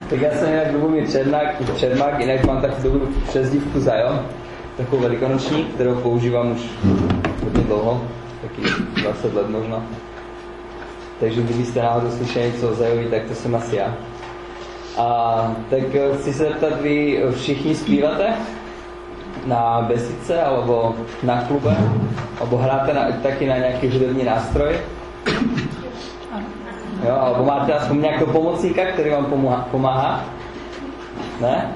Tak já jsem jinak Lubomír Čermák, jinak mám takovou přezdívku Zion, takovou velikonoční, kterou používám už hodně dlouho, taky 20 let možná. Takže kdybyste náhodou slyšeli něco o Zionovi, tak to jsem asi já. A tak chci se zeptat, vy všichni zpíváte na besídce, alebo na klube, alebo hráte taky na nějaký hudební nástroj? Jo, alebo máte aspoň nějakého pomocníka, který vám pomáhá? Ne?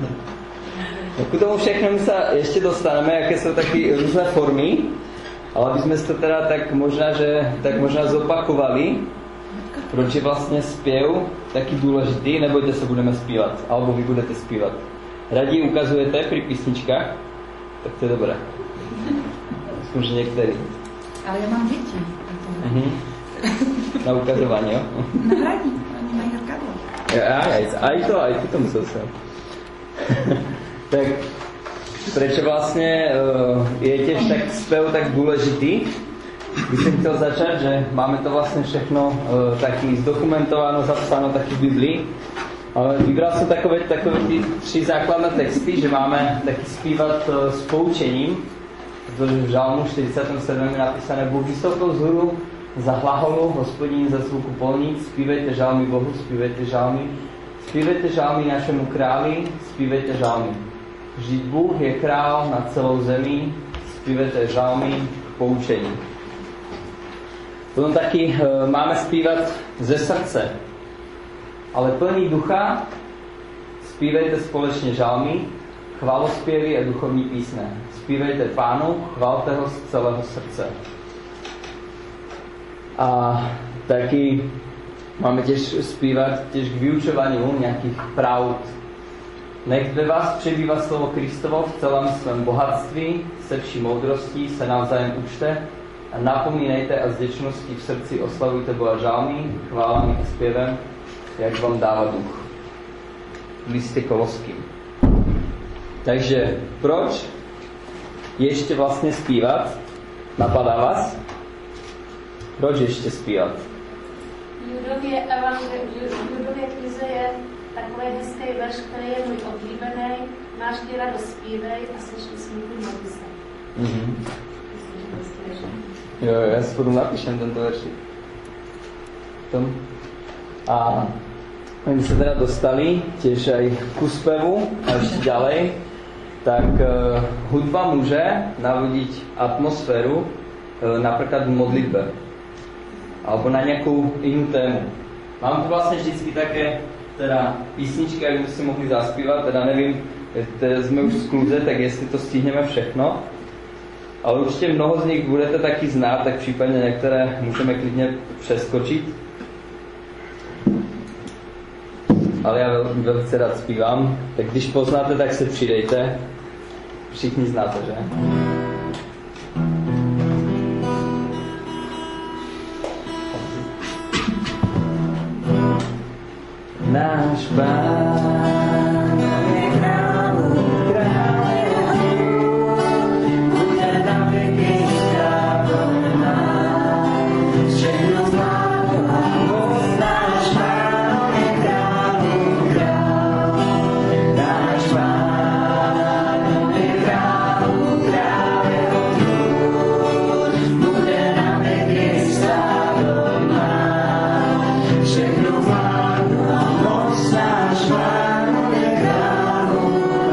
K tomu všechno se ještě dostaneme, jaké jsou taky různé formy, ale aby jsme to teda tak možná zopakovali, proč je vlastně zpěv taky důležitý, nebojte se, budeme zpívat, alebo vy budete zpívat. Raději ukazujete při písničkách, tak to je dobré. Aspoň, že některý. Ale já mám děti. Na ukazování, jo? Na hraní, oni mají hrkadlo. Aj to musel jsem. Tak proč vlastně je těž tak zpěv tak důležitý? Bych jsem chtěl začít, že máme to vlastně všechno taky zdokumentováno, zapsáno taky v Biblii. Ale vybral jsem takové ty 3 základné texty, že máme taky zpívat s poučením, protože v Žalmu 47 je napísané: Bůh vystoupil z hůru za hlaholu, Hospodin za zvuku polnic, zpívejte žalmy Bohu, zpívejte žalmy našemu králi, zpívejte žalmy. Vždyť Bůh je král nad celou zemí, zpívejte žalmy k poučení. Potom taky máme zpívat ze srdce, ale plný ducha, zpívejte společně žalmy, chválospěvy a duchovní písně. Zpívejte Pánu, chvalte ho z celého srdce. A taky máme těž zpívat těž k vyučování nějakých pravd. Nech ve vás přebývá slovo Kristovo v celém svém bohatství, se vší moudrostí se navzájem učte a napomínejte a z vděčností v srdci oslavujte Boha žalmy, chválami a zpěvem, jak vám dává duch. Listě Koloským. Takže proč ještě vlastně zpívat? Napadá vás? Proč ještě zpívat? Judově knize je takový hezký verš, který je můj oblíbený. Máš ty radost, zpívej a slyším smutný modlise. Jo, já si potom napíšem tento veršik. A my se teda dostali těž aj k zpěvu a ještě ďalej, tak hudba může navodit atmosféru například v modlitbe alebo na nějakou jinou tému. Mám tu vlastně vždycky také teda písničky, jak byste si mohli zaspívat, teda nevím, jsme už v kluze, tak jestli to stihneme všechno, ale určitě mnoho z nich budete taky znát, tak případně některé můžeme klidně přeskočit. Ale já velice rád zpívám, tak když poznáte, tak se přidejte. Všichni znáte, že? Náš Pán je králu, bude na věky královná, všechno zvládnu a moc. Náš Pán je králu, náš Pán je králu, bude na věky královná, všechno zvládnu a moc. Náš Pán je králu,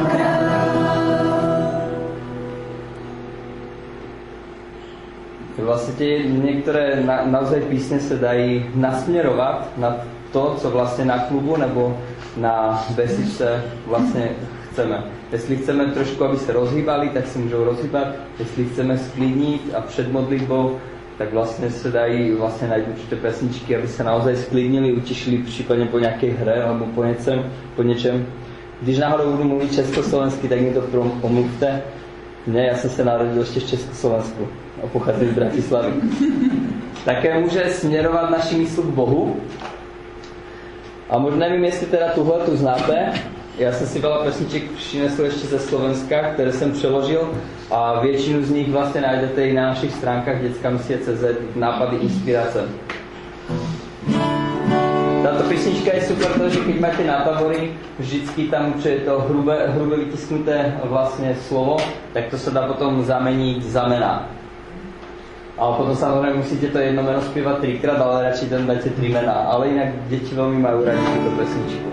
Vlastně některé naozaj písně se dají nasměrovat na to, co vlastně na klubu nebo na besídce vlastně chceme. Jestli chceme trošku, aby se rozhýbali, tak se můžou rozhýbat. Jestli chceme sklidnit a před modlitbou, tak vlastně se dají vlastně najít určité pesničky, aby se naozaj sklidnili, utišili případně po nějaké hře nebo po něčem. Když náhodou budu mluvit československy, tak mi to pomluvte. Ne, já jsem se narodil ještě v Československu a pocházím z Bratislavy. Také může směrovat naši mysl k Bohu. A možná nevím, jestli teda tuhle tu znáte. Já jsem si veľa pesniček přinesl ještě ze Slovenska, které jsem přeložil a většinu z nich vlastně najdete i na našich stránkách dětskamysie.cz, nápady, inspirace. táto písnička je super, že keď máte na tábory, vždycky tam, čo je to hrubé vytisknuté vlastne slovo, tak to sa dá potom zameniť za mená. Ale potom samozrejme musíte to jedno meno spievať 3-krát, ale radšej tam dáte 3 mená. Ale inak deti veľmi majú radi túto pesničku.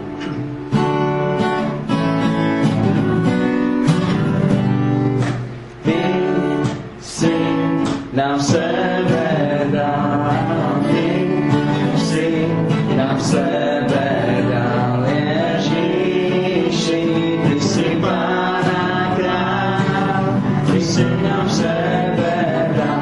Ty si nám sebe dal, ty si nám sebe dal, Ježíši, ty si Pána král, ty si nám sebe dal.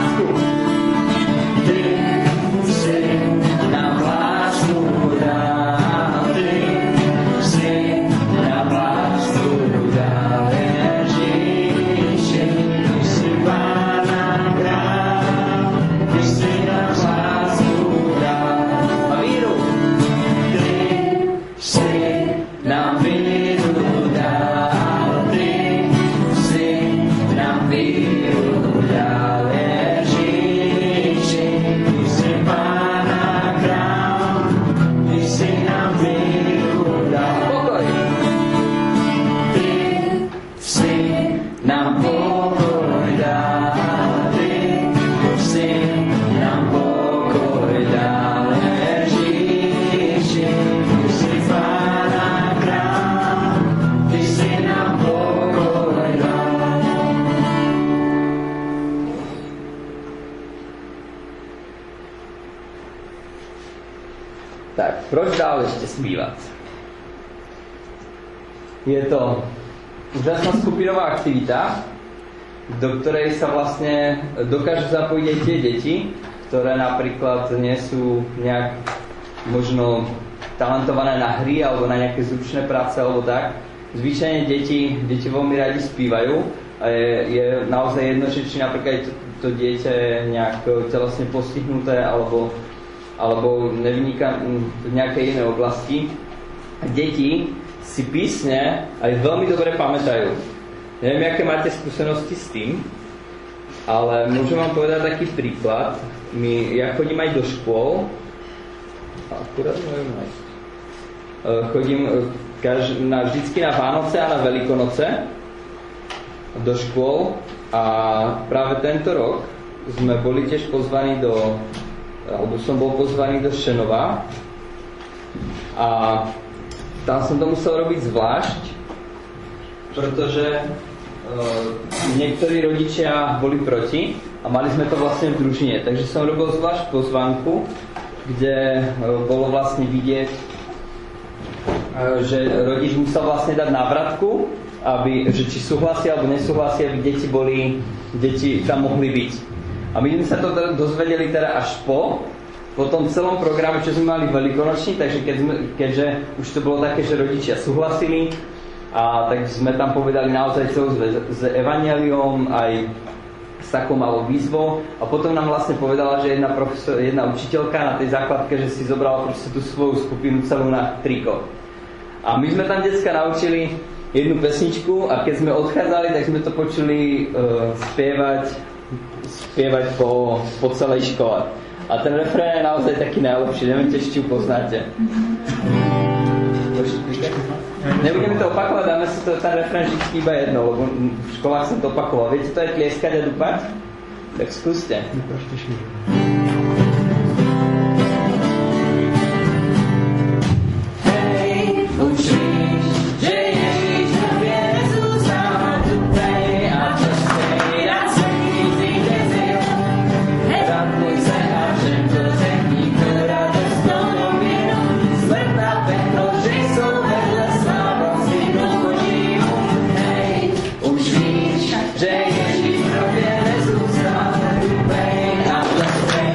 Proč dál ešte spívať? Je to úžasná skupinová aktivita, do ktorej sa vlastne dokážu zapojiť aj tie deti, ktoré napríklad nie sú nejak možno talentované na hry alebo na nejaké zručné práce alebo tak. Zvyčajne deti veľmi radi spívajú a je naozaj jedno, či napríklad to dieťa je nejak telesne postihnuté alebo nevníka v nejakej inej oblasti. Deti si písne aj veľmi dobre pamätajú. Neviem, aké máte skúsenosti s tým, ale môžem vám povedať taký príklad. Ja chodím aj do škôl. Chodím vždycky na Vánoce a na Veľkonoce do škôl a práve tento rok sme boli tiež pozvaní som bol pozvaný do Šenova a tam som to musel robiť zvlášť, pretože niektorí rodičia boli proti a mali sme to vlastne v družine, takže som robil zvlášť pozvánku, kde bolo vlastne vidieť, že rodič musel vlastne dať návratku, že či súhlasia alebo nesúhlasia, aby deti tam mohli byť. A my sme sa to dozvedeli teda až po tom celom programe, čo sme mali veľkonočný, takže keďže už to bolo také, že rodičia súhlasili, a tak sme tam povedali naozaj celú s evanjeliom, aj s takou malou výzvou. A potom nám vlastne povedala, že jedna učiteľka na tej základke, že si zobrala proste tú svoju skupinu celú na triko. A my sme tam decka naučili jednu pesničku a keď sme odchádzali, tak sme to počuli spievať po celej škole. A ten refrén je naozaj taký najlepší, neviem, či ju poznáte. Nebudeme to opakovať, dáme si to ten refrén vždy iba jedno, lebo v školách som to opakoval. Viete to aj tlieskať a dupať? Tak skúste. Že Ježíš v hrobě nezůstal, dupej a tleskej.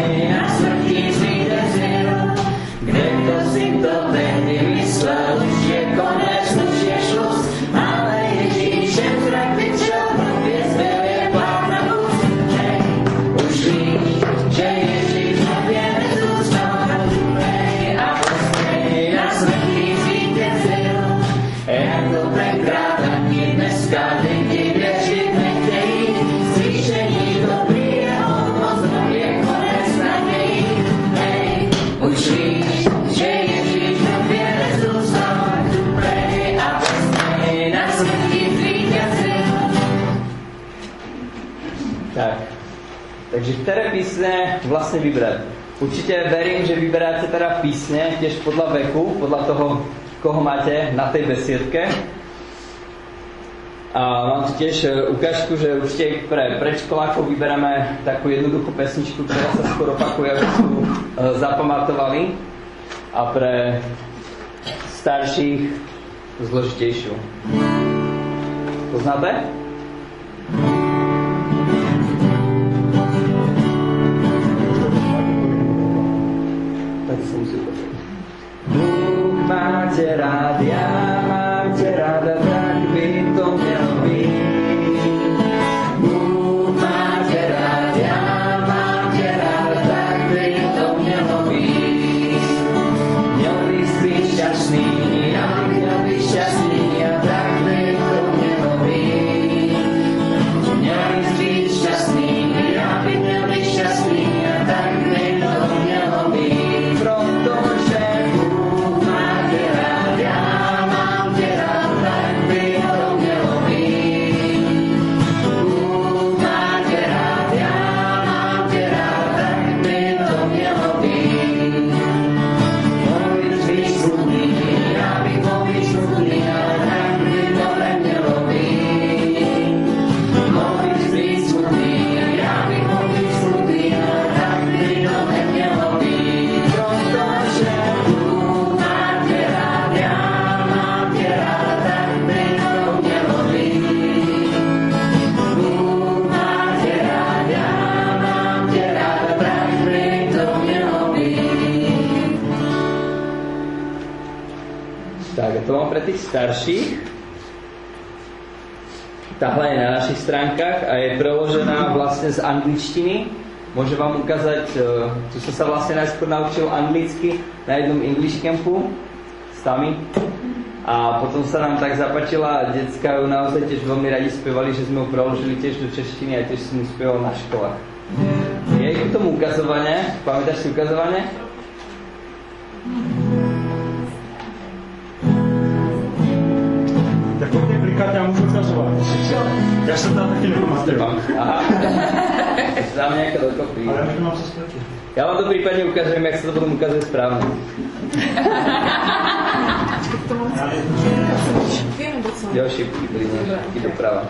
Takže které písně vlastně vybrat? Určitě verím, že vyberáte teda písně těž podle veku, podle toho, koho máte na té besiedke. A mám tu tiež ukážku, že určite pre predškolákov vyberáme takú jednoduchú pesničku, ktorá sa skoro opakuje, aby sú zapamatovali. A pre starších zložitejšiu. Poznáte? Tak sa musím pozrieť. Bůh má tě rád, já mám tě ráda, tak by to mělo být. Bůh má tě rád, já mám tě ráda, tak by to mělo být. Měl bys být šťastný, já bych měl být šťastný a tak by to mělo být. Měl bys být šťastný, já bych měl být šťastný a tak by to mělo být. Protože Bůh má tě rád, já mám tě rád, tak by to mělo být. Bůh má tě rád, já mám tě rád, tak by to mělo být. Mohl bys být smutný, já bych mohl být smutný, ale tak by to nemělo být. Mohl bys být smutný, já bych mohl být smutný, ale tak by to nemělo být. Protože Bůh má tě rád, já mám tě rád, tak by to mělo být. Bůh má tě rád, já mám tě rád, tak by to mělo být. Tak, a to mám pre tých starších. Tahle je na našich stránkach a je preložená vlastne z angličtiny. Môžem vám ukázať, tu som sa vlastne najskôr naučil anglicky na jednom English campu s Tami. A potom sa nám tak zapáčila, decka ju naozaj tiež veľmi radi spievali, že sme ju preložili tiež do češtiny a tiež som ju spieval na školách. Je k tomu ukazovanie, pamätáš si ukazovanie? Tak pojďte klikat, já můžu ukazovat. Já jsem tam taky nepamatuju. Aha. Dám nejaké dokopy. Ale já to mám se ztratit. Ja vám to prípadne ukážem, jak sa to potom ukazuje správne. Jo, šipky, klidne, šipky doprava.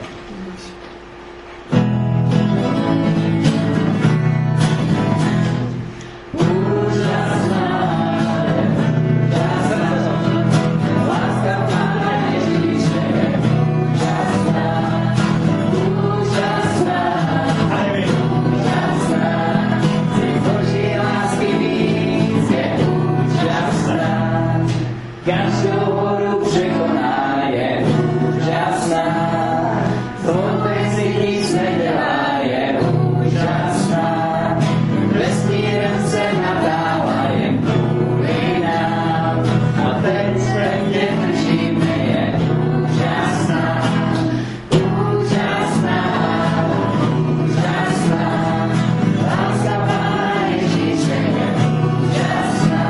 Každou horu překoná, je úžasná. Vůbec si nic nedělá, je úžasná. Vesmírem se natáhla, je průliná. A teď se mě držíme, je úžasná. Úžasná, úžasná. Láska Pána Ježíše je úžasná.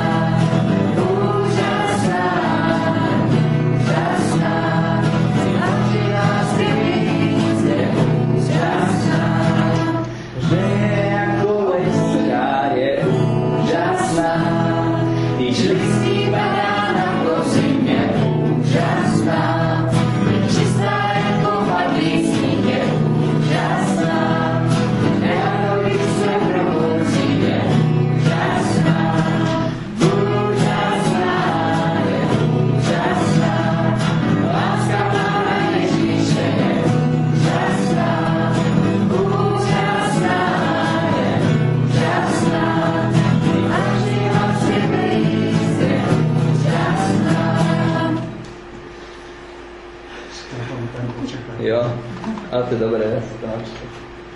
Jo, ale to je dobré, ja si to naučím.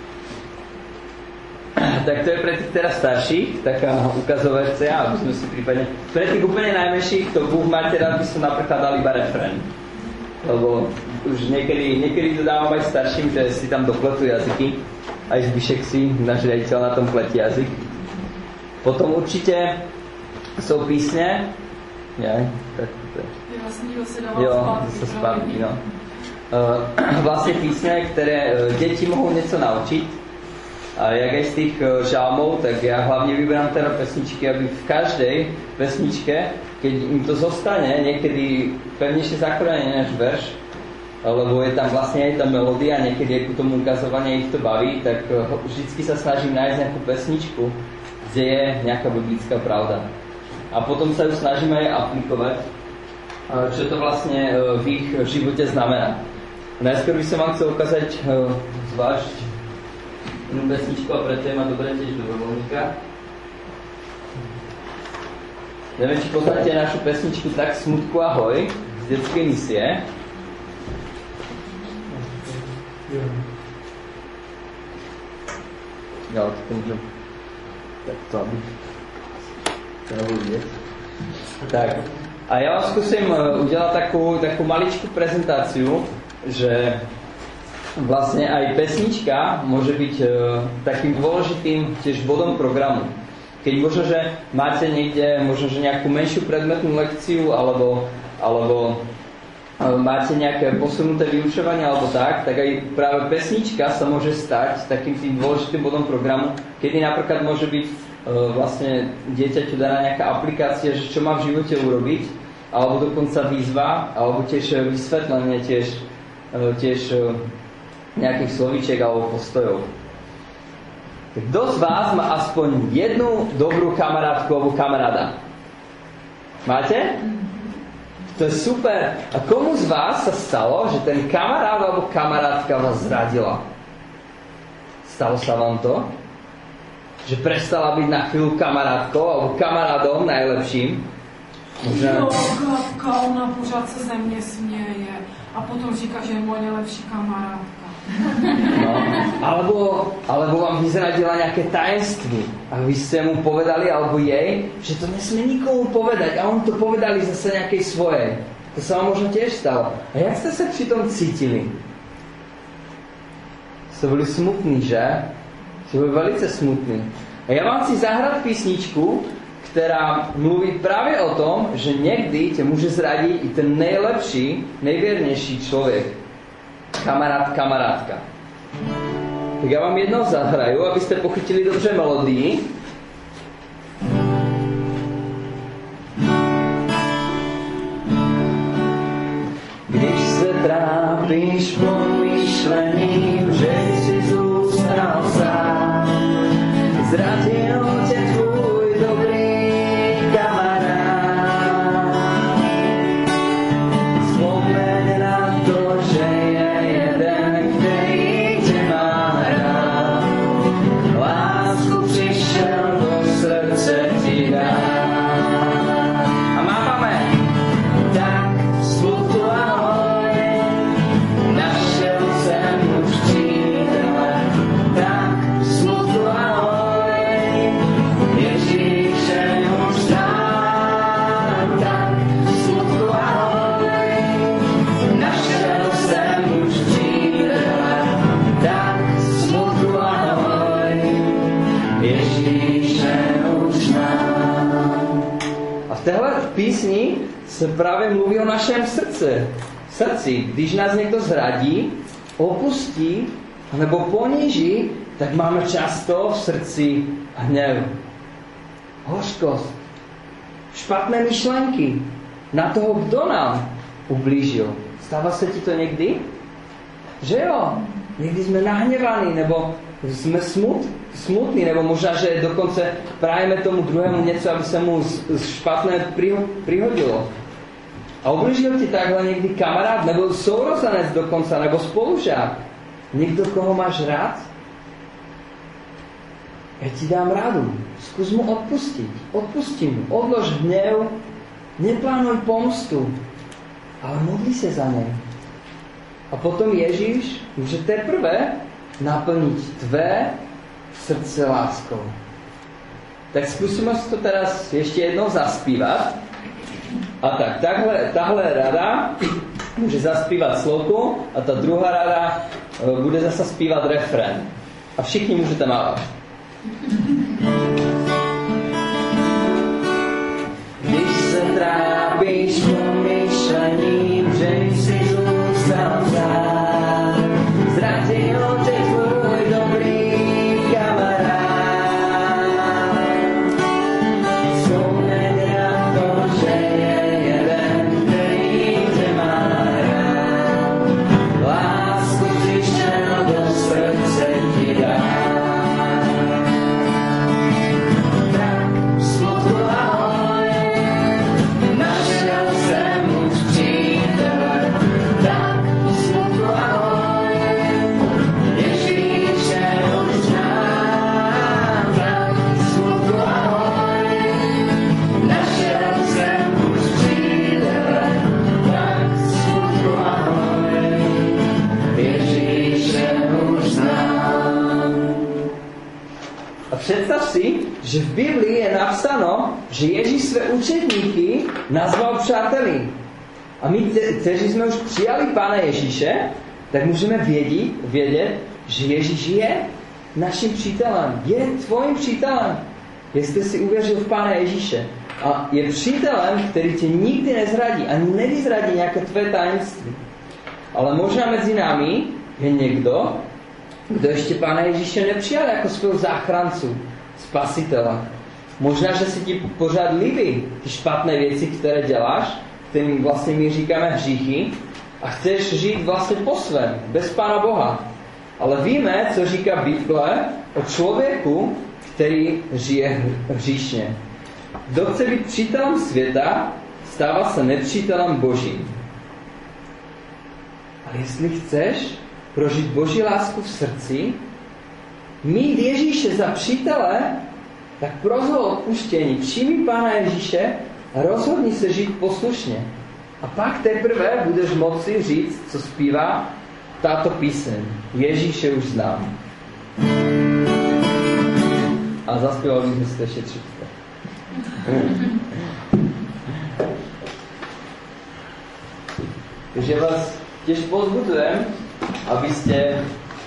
Tak to je pre tých teraz starších, taká ukazovacia, aby sme si prípadne... Pre tých úplne najmenších, to Bůh máte rád, by som napríklad dal iba refrén. Lebo už niekedy to dávam aj starším, že si tam dopletú jazyky. Aj Zbyšek si, náš riaditeľ, na tom pletí jazyk. Potom určite sú písne. Tak to je. Jo, sa zpátky, no. Vlastne písne, ktoré deti mohou něco naučiť. A jak aj z tých žalmov, tak ja hlavne vyberám teda pesničky, aby v každej pesničke, keď im to zostane, niekedy pevnejšie zakorenené než verš, lebo je tam vlastne aj tá melódia, niekedy aj ku tomu ukazovanie ich to baví, tak vždycky sa snažím nájsť nejakú pesničku, kde je nejaká biblická pravda. A potom sa ju snažím aj aplikovať, čo to vlastne v ich živote znamená. Najskôr by som vám chcel ukázať zvlášť jednu pesničku a preto je ma dobre tiež dobrovoľníka. Neviem, či poznáte našu pesničku Tak smutku ahoj z detskej misie. Ja to môžem takto, aby to vidieť. Tak, a ja vám skúsim udelať takú maličkú prezentáciu, že vlastne aj pesnička môže byť takým dôležitým tiež bodom programu. Keď možno, že máte niekde možno, že nejakú menšiu predmetnú lekciu alebo máte nejaké posunuté vyučovanie alebo tak aj práve pesnička sa môže stať takým tým dôležitým bodom programu, kedy napríklad môže byť vlastne dieťaťu daná nejaká aplikácia, že čo má v živote urobiť, alebo dokonca výzva, alebo tiež vysvetlenie tiež nejakých slovíčiek alebo postojov. Tak kto z vás má aspoň jednu dobrú kamarátku alebo kamaráda? Máte? To je super. A komu z vás sa stalo, že ten kamarát alebo kamarátka vás zradila? Stalo sa vám to? Že prestala byť na chvíľu kamarátkou alebo kamarádom najlepším? Jo, Klapka, ona pořád se ze mě směje a potom říká, že je moje nejlepší kamarádka. No, alebo vám vyzradila nejaké tajemství a vy ste mu povedali, alebo jej, že to nesmie nikomu povedať a on to povedali zase nejakej svojej. To sa vám možno tiež stalo. A jak ste sa pri tom cítili? Ste boli smutní, že? Ste boli velice smutní. A ja vám chci zahrať písničku, ktorá mluví práve o tom, že niekdy ťa môže zradiť i ten najlepší, najviernejší človek. Kamarát, kamarátka. Tak ja vám jednou zahraju, aby ste pochytili dobře melódii. Když se trápíš pomyšlením, že si zůstal sám, zradil tě tvůj dobrý kamarád. Vzpomeň na to, že je jeden, který tě má rád. Lásku přišel do srdce ti dát. A máme tak smutku ahoj, našel jsem už přítele. Tak smutku ahoj, Ježíše už znám. Tak smutku ahoj, našel jsem už přítele. Tak smutku ahoj, Ježíše už znám. A v téhle písni se právě mluví o našem srdci. Když nás někdo zradí, opustí nebo poníží, tak máme často v srdci hněv, hořkost, špatné myšlenky na toho, kdo nám ublížil. Stává se ti to někdy? Že jo? Někdy jsme nahněvaní, nebo jsme smutní, nebo možná, že dokonce prajeme tomu druhému něco, aby se mu špatné prihodilo. A ublížil ti takhle někdy kamarád, nebo sourozenec dokonce, nebo spolužák. Někdo, koho máš rád? Ja ti dám radu. Skús mu odpustiť. Odpusti mu. Odlož hnev. Neplánuj pomstu. Ale modli sa za nej. A potom Ježíš môže teprve naplniť tvé srdce láskou. Tak skúsime si to teraz ešte jednou zaspívať. A tak, tahle rada môže zaspívať slovku a tá druhá rada bude zasa spívať refrén. A všichni môžete mávať. Když se trápíš pomyšlením, že jsi zůstal sám, zradil tě tvůj dobrý kamarád. že v Biblii je napsáno, že Ježíš své učedníky nazval přáteli. A my, kteří jsme už přijali Pána Ježíše, tak můžeme vědět, že Ježíš je naším přítelem. Je tvojím přítelem. Jestli jsi uvěřil v Pána Ježíše. A je přítelem, který tě nikdy nezradí, ani nevyzradí nějaké tvé tajemství. Ale možná mezi námi je někdo, kdo ještě Pána Ježíše nepřijal jako svého záchrancu, spasitele. Možná, že se ti pořád líbí ty špatné věci, které děláš, kterým vlastně my říkáme hříchy, a chceš žít vlastně po svém, bez Pána Boha. Ale víme, co říká Bible o člověku, který žije hříšně. Kdo chce být přítelem světa, stává se nepřítelem Božím. Ale jestli chceš prožít Boží lásku v srdci, mít Ježíše za přítele, tak prozvol odpuštění, přijmi Pána Ježíše a rozhodni se žít poslušně. A pak teprve budeš moci říct, co zpívá tato píseň. Ježíše už znám. A zaspíval bych si to ještě 3. Takže vás těž pozbudujem, abyste,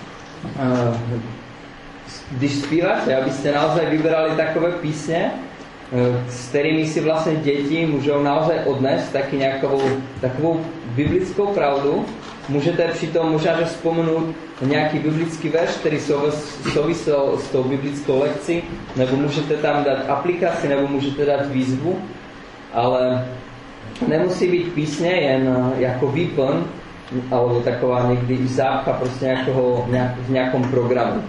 když zpíváte, abyste naozaj vybrali takové písně, s kterými si vlastně děti můžou naozaj odnést taky takovou biblickou pravdu. Můžete přitom možná že vzpomenout nějaký biblický verš, který souvisel s tou biblickou lekcí, nebo můžete tam dát aplikaci, nebo můžete dát výzvu, ale nemusí být písně jen jako výplň, alebo taková někdy i zápcha prostě v nějakom programu.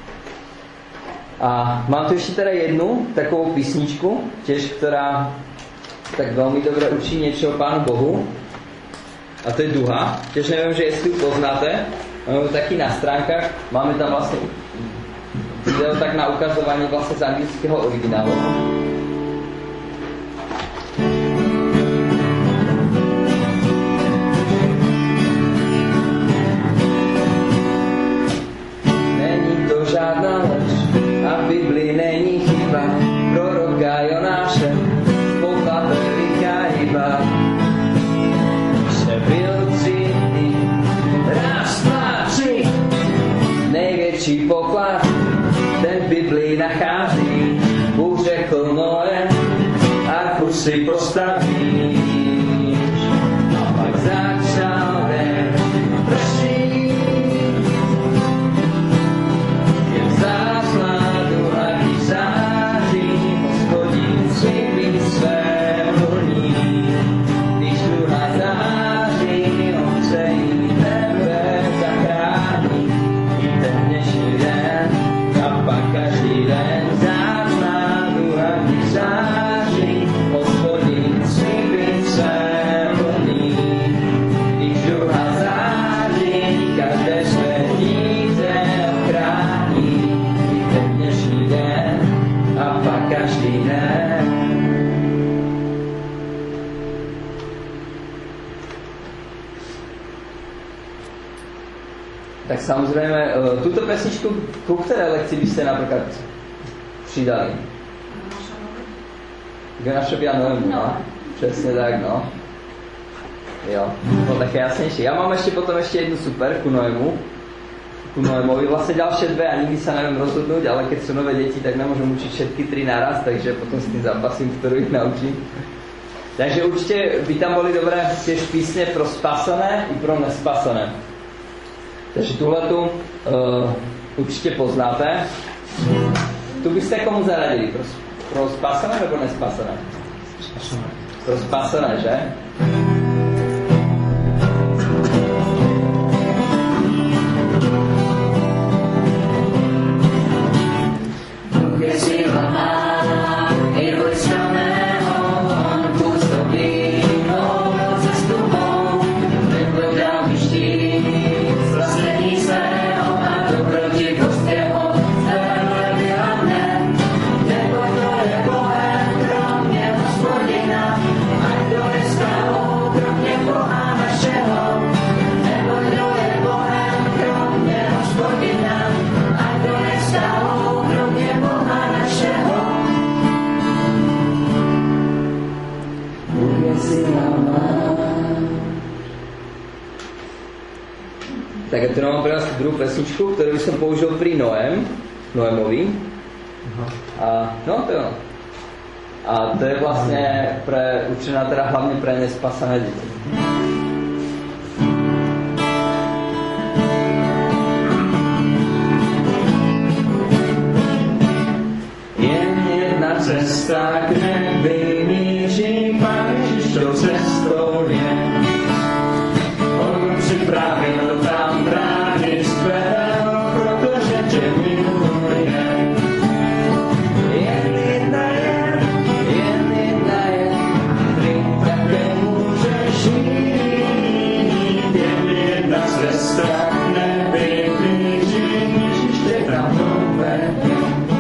A mám tu ještě teda jednu takovou písničku, těž, která tak velmi dobře učí něco o Pánu Bohu. A to je Duha. Těž nevím, že jestli ji poznáte. Máme taky na stránkách. Máme tam vlastně video tak na ukazování vlastně z anglického originálu. Není to žádná lež a v Biblii není chyba. Proroka Jonáše podle vychýba. Byl 3 dny, raz, 2, 3. Největší poklad, ten v Biblii nachází. Bůh řekl Noé, archu si postavíš. A pak začal den pršít. Je záchladu a září, Hospodin slíbí své vlní. Když duha září, on se jí tebe zachrání. I ten dnešní den a pak každý den záchladu a září, Hospodin slíbí své vlní. Když duha září, každé své dítě ochrání. I ten dnešní den a pak každý den. Tak samozřejmě, tuto pesničku, ku které lekci byste například přidali? Jonášovi a Noému, no? Přesně tak, no. Jo, to také jasnější. Já mám potom ještě jednu super ku Noémovi. Vlastně další 2 a nikdy se nevím rozhodnout, ale keď jsou nové děti, tak nemůžu učit všetky 3 naraz, takže potom s tím zápasím, kterou jich naučím. Takže určitě by tam byly dobré těž písně pro spasené i pro nespasené. Takže tuhletu určitě poznáte. Tu byste komu zaradili? Pro spasené nebo nespasené? Pro spasené, že? Je síla má, i vojskaného, on působí novou cestu mou, nepojdám štít, zlasení svého a dobrotivost jeho, zvedla mne, nebo to je Bohem, kromě Hospodina, ať to je Tak ja tu mám pre vás druhú pesničku, ktorú som použil pri Noémovi. A no to je ono. A to je vlastne určená teda hlavne pre nespasané deti. Jen jedna cesta k nebi míří, Pán Ježiš tou cestou je. On připravil tam brány skvěl, protože tě miluje. Jen jedna je, ty také můžeš jít. Jen jedna cesta k nebi míří, Ježiš tě tam dovede.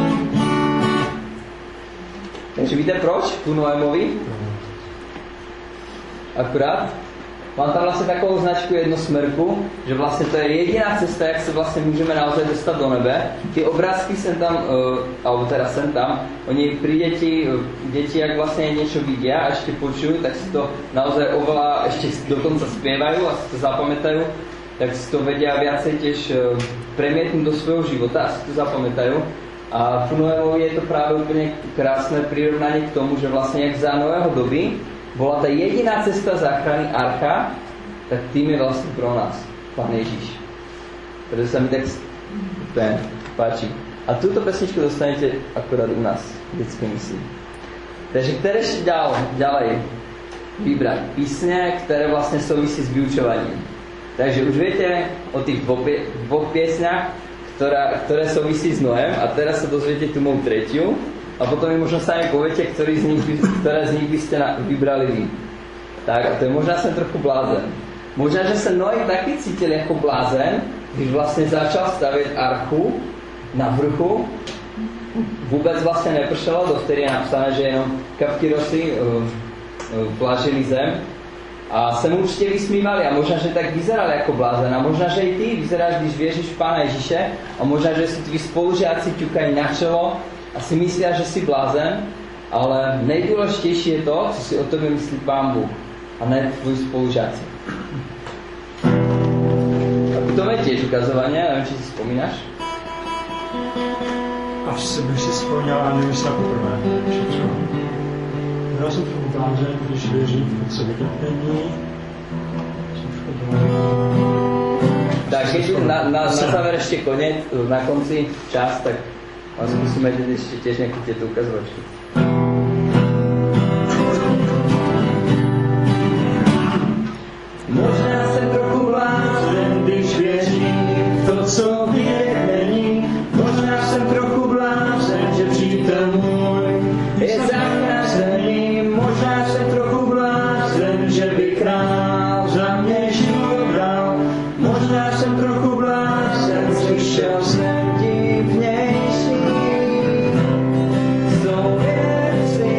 Takže víte proč? Ku Noémovi? Akurát. Mám tam vlastně takovou značku jednosmerku, že vlastně to je jediná cesta, jak se vlastně můžeme naozaj dostat do nebe. Ty obrázky jsem tam, alebo teda jsem tam, oni pri deti jak vlastně něco vidia a ještě počují, tak si to naozaj oveľa, ještě dokonca spievajú a si to zapamätajú, tak si to vedia viacej tiež premietnúť do svojho života a si to zapamätajú. A v Noémovi je to právě úplně krásné prirovnanie k tomu, že vlastně jak za Noého doby bola ta jediná cesta záchrany archa, tak tým je vlastně pro nás Pán Ježíš. Protože se mi tak páči. A tuto pesničku dostanete akorát u nás v dětské misi. Takže které ještě ďalej vybrať písně, které vlastně souvisí s vyučovaním. Takže už viete o tých dvoch piesňach, ktoré souvisí s Noem, a teraz sa dozviete tu mou tretiu a potom mi možno sami poviete, ktoré z nich by ste vybrali vy. Tak a to je možná jsem trochu blázen. Možná, že se Noé taky cítil jako blázen, když vlastně začal stavět archu na vrchu. Vůbec vlastně nepršelo, dovtedy je napsané, že jenom kapky rosy plážili zem. A se mu určitě vysmívali a možná, že tak vyzeral jako blázen a možná, že i ty vyzeráš, když věříš v Pána Ježíše a možná, že si tví spolužáci ťukají na čelo a si myslí, že jsi blázen, ale nejdůležitější je to, co si o tobě myslí Pán Bůh a ne tvoji spolužáci. A to je tiež ukazovanie, neviem, či si spomínaš? Až bych si vzpomněl a nemyslel poprvé. Já jsem trochu blázen, když věřím, tak se vidět není. Tak keď na záver ešte konec, na konci čas, tak vám skúsime ešte tiež nejaké tieto ukazovačky. Možná jsem trochu blázen, když věřím to, co vidět není. Možná jsem trochu blázen, že přítel můj je zachráněný. Možná jsem trochu blázen, že by král za mě život dal. Možná jsem trochu blázen, slyšel jsem divnější jsou věci,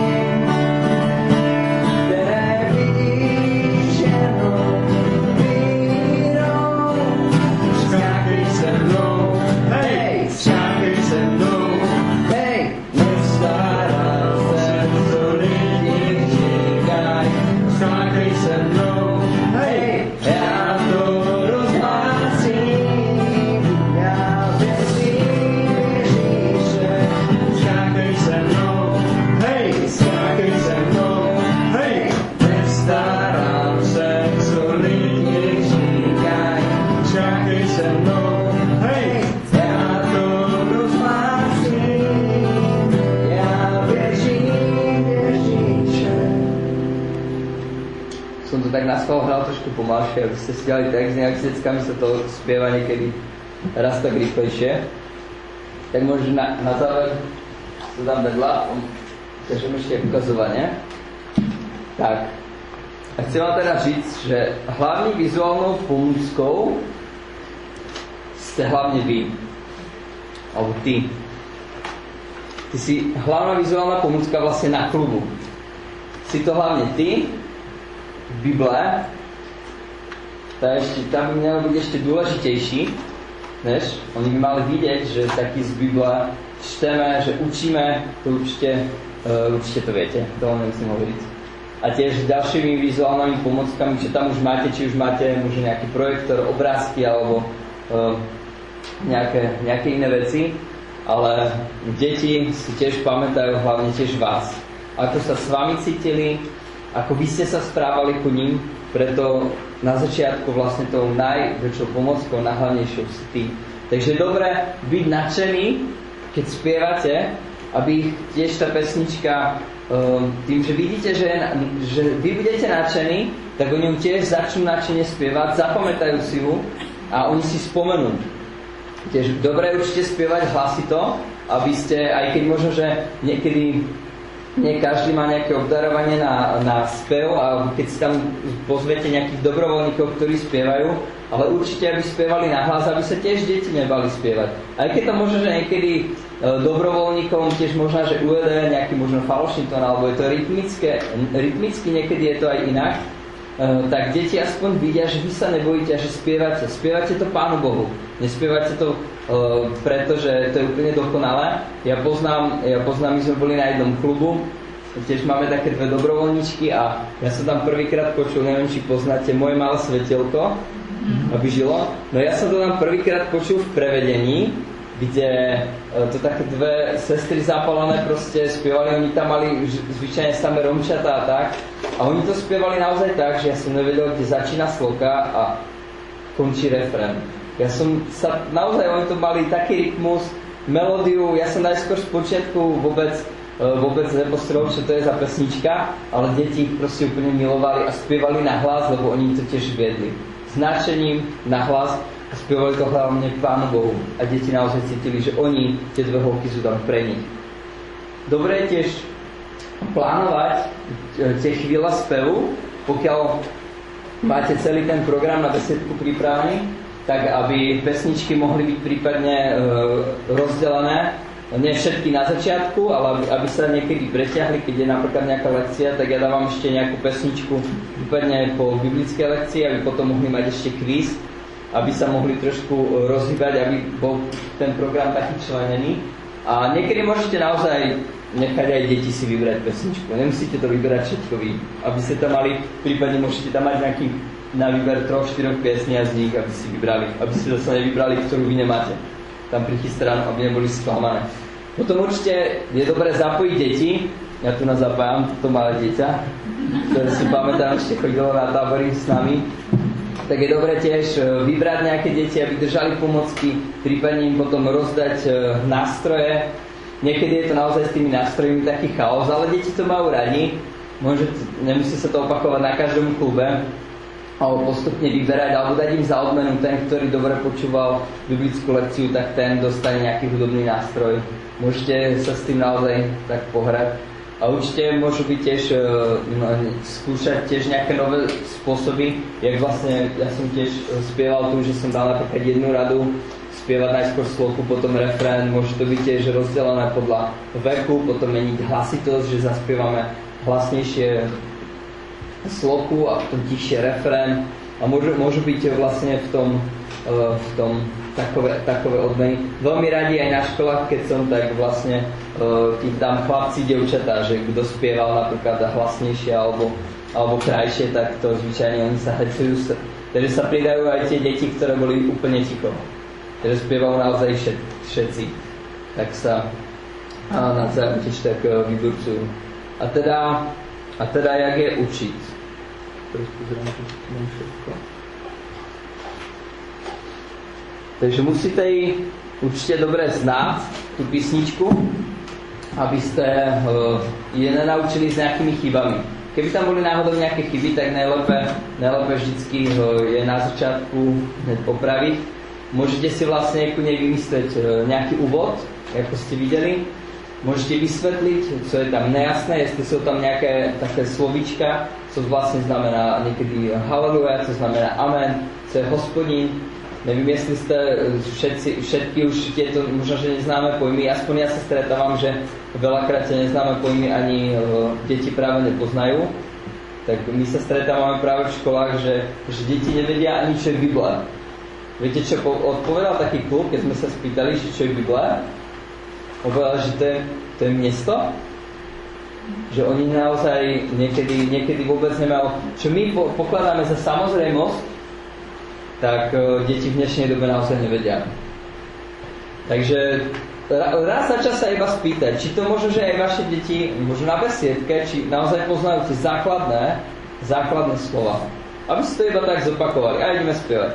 které vidíš jenom vírou. Skákej se mnou, hej, skákej se mnou, hej, nestarám se, co lidi říkaj. Skákej se mnou, hej, já to rozhlásím, já věřím Ježíše. Skákej se mnou, hej, skákej se mnou, hej, nestarám se, co lidi říkaj. Skákej se mnou, hej, já to rozhlásím, já věřím Ježíše. Som to tak na schvál hral trošku pomalšie, aby ste si dali text, nejak s deckami sa to spieva niekedy raz tak rýchlejšie. Tak možno na záver to dám vedľa, ukážem ešte ukazovanie. Tak, a chcem vám teda říct, že hlavní vizuálnou pomůckou ste hlavne vy, alebo ty. Ty si hlavná vizuálna pomůcka vlastne na klubu. Si to hlavne ty, Bible, tam by mělo být ještě důležitější, než oni by mali vidět, že taky z Bible čteme, že učíme, to určitě to větě, to nemusím hovoriť. a tiež ďalšími vizuálnymi pomockami, čo tam už máte, či už máte možno nejaký projektor, obrázky alebo nejaké iné veci, ale deti si tiež pamätajú hlavne tiež vás. Ako sa s vami cítili, ako vy ste sa správali ku ním, preto na začiatku vlastne tou najväčšou pomockou, najhlavnejšou si ty. Takže je dobré byť nadšený, keď spievate, aby tiež tá pesnička, tým, že vidíte, že vy budete nadšení, tak oni tiež začnú nadšene spievať, zapamätajú si ju a oni si spomenú. Tiež dobre určite spievať hlasito, aby ste, aj keď možno, že niekedy nie každý má nejaké obdarovanie na spev a keď si tam pozvete nejakých dobrovoľníkov, ktorí spievajú, ale určite, aby spievali nahlas, aby sa tiež deti nebali spievať. Aj keď to možno, že niekedy dobrovoľníkom tiež možno, že uvede nejaký možno falošný tón, alebo je to rytmicky, niekedy je to aj inak, tak deti aspoň vidia, že vy sa nebojíte a že spievate. Spievate to Pánu Bohu. Nespievate to pretože to je úplne dokonalé. Ja poznám, my sme boli na jednom klubu, tiež máme také dve dobrovoľničky a ja som tam prvýkrát počul, neviem, či poznáte Moje malé svetelko, aby žilo. No ja som to tam prvýkrát počul v prevedení, kde to také dve sestry zapálené proste spievali, oni tam mali zvyčajne samé romčatá a tak. A oni to spievali naozaj tak, že ja som nevedel, kde začína sloka a končí refrén. Ja som sa, naozaj oni to mali taký rytmus, melódiu, ja som najskôr z počiatku vôbec nepostrel, čo to je za pesnička, ale deti ich proste úplne milovali a spievali na hlas, lebo oni to tiež viedli. S nadšením na hlas a spievali to hlavne Pánu Bohu. A deti naozaj cítili, že oni, tie dve holky sú tam pre nich. Dobre je tiež plánovať tie chvíle spevu, pokiaľ máte celý ten program na besiedku pripravený, tak aby pesničky mohli byť prípadne rozdelené. Nie všetky na začiatku, ale aby sa niekedy preťahli, keď je napríklad nejaká lekcia, tak ja dávam ešte nejakú pesničku prípadne po biblickej lekcii, aby potom mohli mať ešte kvíz, aby sa mohli trošku rozhýbať, aby bol ten program taký členený. A niekedy môžete naozaj nechať aj deti si vybrať pesničku. Nemusíte to vyberať všetko vy. Aby ste tam mali, prípadne môžete tam mať nejaký na výber 3-4 piesní a z nich, aby si vybrali. Aby ste zase nevybrali, ktorú vy nemáte. Tam prichystané, aby neboli sklamané. Potom určite je dobré zapojiť deti. Ja tu zapájam toto malé dieťa, ktoré si pamätám, ešte chodilo na tábory s nami. Tak je dobré tiež vybrať nejaké deti, aby držali pomocky, prípadne im potom rozdať nástroje. Niekedy je to naozaj s tými nástrojmi taký chaos, ale deti to majú radi. Nemusí sa to opakovať na každom klube, alebo postupne vyberať, alebo dať im za odmenu ten, ktorý dobre počúval biblickú lekciu, tak ten dostane nejaký hudobný nástroj. Môžete sa s tým naozaj tak pohrať. A určite môžu byť tiež skúšať tiež nejaké nové spôsoby. Jak vlastne, ja som tiež spieval tu, že som dal napríklad jednu radu, spievať najskôr sloku, potom refrén. Môže to byť tiež rozdelené podľa veku, potom meniť hlasitosť, že zaspievame hlasnejšie sloku a potom tichšie refrén. A môžu byť vlastne v tom takové odmeny. Veľmi radi aj na školách, keď som, tak vlastne tam chlapci, dievčatá, že kto spieval napríklad hlasnejšie alebo krajšie, tak to zvyčajne oni sa hecujú. Takže sa pridajú aj tie deti, ktoré boli úplne ticho. Takže spievajú naozaj všetci. Tak sa navzájom tiež tak vyburcujú. A teda jak je učiť? Takže musíte ji určite dobre znať, tú písničku, aby ste je nenaučili s nejakými chybami. Keby tam boli náhodou nejaké chyby, tak najlepšie vždycky je na začiatku hneď popraviť. Môžete si vlastne vymyslieť nejaký úvod, ako ste videli. Môžete vysvetliť, co je tam nejasné, jestli sú tam nejaké také slovíčka, co vlastne znamená niekedy haleluja, co znamená amen, co je hospodín. Neviem, jestli ste všetky už tieto možno, že neznáme pojmy, aspoň ja sa stretávam, že veľakrát tie neznáme pojmy ani deti práve nepoznajú. Tak my sa stretávame práve v školách, že deti nevedia ani, čo je Biblia. Viete, čo odpovedal taký klub, keď sme sa spýtali, čo je Biblia? Povedal, že to je miesto. Že oni naozaj niekedy vôbec nemajú, čo my pokladáme za samozrejmosť, tak deti v dnešnej dobe naozaj nevedia. Takže raz za čas sa iba spýtať, či to možno, že aj vaše deti, možno na besiedke, či naozaj poznajú tie základné slova. Aby si to iba tak zopakovali a ideme spievať.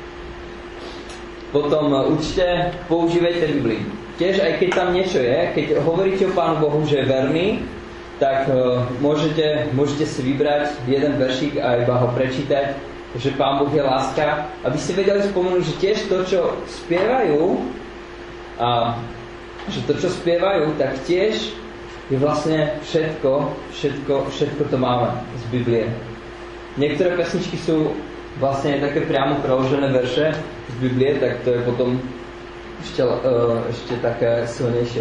Potom určite používajte Bibliu. Tiež aj keď tam niečo je, keď hovoríte o Pánu Bohu, že je verný, tak môžete si vybrať jeden veršík a iba ho prečítať, že Pán Boh je láska, aby ste vedeli spomenúť, že tiež to, čo spievajú, a že to, čo spievajú, tak tiež je vlastne všetko to máme z Biblie. Niektoré pesničky sú vlastne také priamo preložené verše z Biblie, tak to je potom ešte také silnejšie.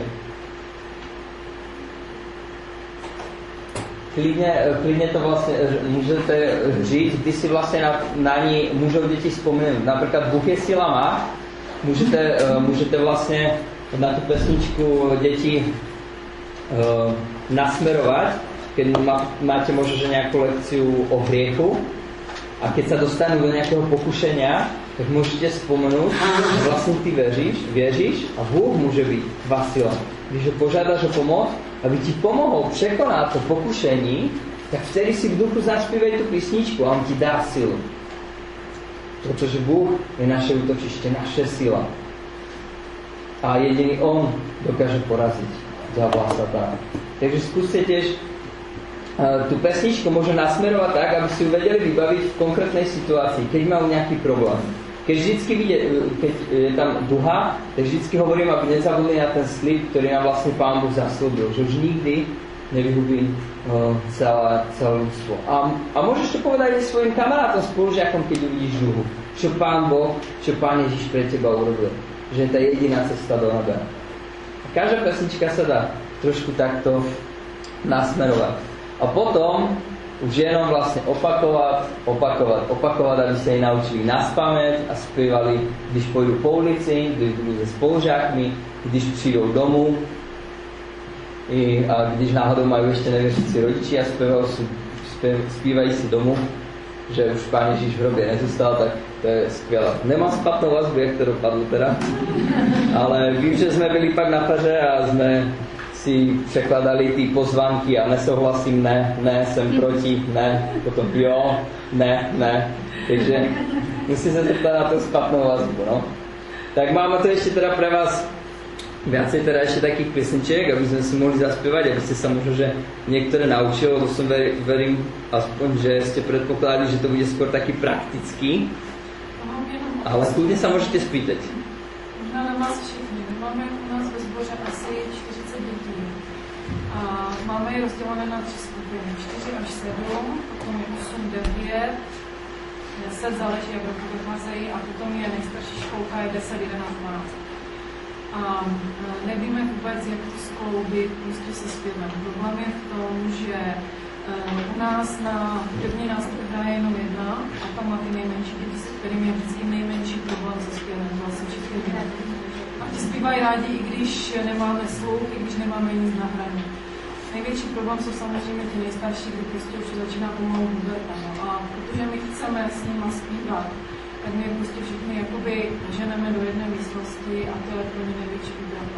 Klidne to vlastne môžete žiť, kdy si vlastne na ní môžu deti spomenúť. Napríklad Bůh je sila má, môžete vlastne na tú pesničku deti nasmerovať, keď máte možno že nejakú lekciu o hriechu a keď sa dostanú do nejakého pokušenia, tak môžete spomenúť, že vlastne ty věříš a Bůh môže byť tvá sila. Když ho požádáš o pomoc, aby ti pomohol překonat to pokušení, tak vtedy si v duchu zaspívej tu písničku a on ti dá silu. Protože Bůh je naše útočiště, naše sila. A jediný on dokáže poraziť diabla Satána. Takže skúste tiež tú pesničku možno nasmerovať tak, aby si ju vedeli vybaviť v konkrétnej situácii, keď majú nejaký problém. Keď je tam duha, tak vždycky hovorím, aby nezabudli na ten slib, ktorý nám vlastne Pán Boh zaslúbil, že už nikdy nevyhubí celé ľudstvo. A môžeš to povedať aj svojim kamarátom, spolužiakom, keď uvidíš duhu. Čo Pán Boh, čo Pán Ježiš pre teba urobil. Že je to jediná cesta do nebe. A každá pesnička sa dá trošku takto nasmerovať. A potom už jenom vlastne opakovať, aby sa jej naučili naspamäť a spievali, když pôjdu po ulici, když budú se spolužákmi, když přijdou domů a když náhodou majú ešte nevěřící rodiči a spívají si domů, že už Pán Ježíš v hrobě nezůstal, tak to je skvělé. Nemám špatnou vazbu, jak to dopadlo teda, ale vím, že jsme byli pak na faře a jsme si překladali ty pozvánky a nesouhlasím, ne, jsem proti, ne, potom jo, ne. Takže musím se zeptat na to špatnou vazbu, no. Tak máme to ještě teda pre vás viacej teda ešte takých piesničiek, aby sme si mohli zaspievať, aby ste sa možno, že niektoré naučili, to som verím aspoň, že ste predpokladali, že to bude skôr taký praktický, ale kľudne sa môžete spýtať. Možná na vás všichni. Máme u nás ve sboře asi 40 dětí. A máme je rozdělené na 3 skupiny. 4 až 7, potom je 8, 9, 10, záleží, jak roku docházejí, a potom je nejstarší školka, je 10, 11, 12. A nevíme vůbec, jak to skloubit prostě se zpěvem. Problém je v tom, že u nás na hudební nástroj hraje jenom jedna a tam má ty nejmenší děti, s kterými je vždycky nejmenší problém se zpěvem. Vlastně všichni a ti zpívají rádi, i když nemáme sluch, i když nemáme nic na hraní. Největší problém jsou samozřejmě ti nejstarší, kdy prostě už začíná pomalu puberta. No. A protože my chceme s nima zpívat, tak my prostě všichni jakoby ženeme do jedné místnosti a to je pro ně největší útrata.